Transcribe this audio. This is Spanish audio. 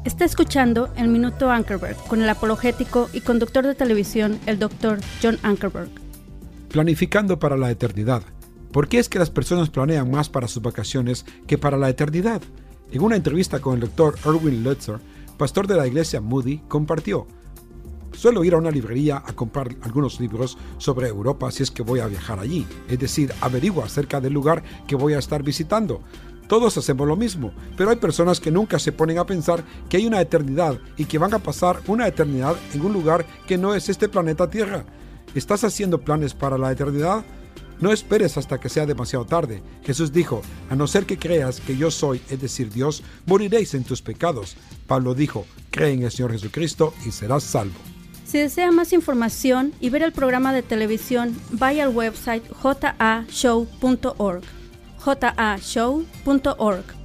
Está escuchando el Minuto Ankerberg con el apologético y conductor de televisión, el Dr. John Ankerberg. Planificando para la eternidad. ¿Por qué es que las personas planean más para sus vacaciones que para la eternidad? En una entrevista con el Dr. Erwin Lutzer, pastor de la iglesia Moody, compartió: suelo ir a una librería a comprar algunos libros sobre Europa si es que voy a viajar allí, es decir, averiguo acerca del lugar que voy a estar visitando. Todos hacemos lo mismo, pero hay personas que nunca se ponen a pensar que hay una eternidad y que van a pasar una eternidad en un lugar que no es este planeta Tierra. ¿Estás haciendo planes para la eternidad? No esperes hasta que sea demasiado tarde. Jesús dijo: a no ser que creas que yo soy, es decir, Dios, moriréis en tus pecados. Pablo dijo: cree en el Señor Jesucristo y serás salvo. Si desea más información y ver el programa de televisión, vaya al website jashow.org. jashow.org.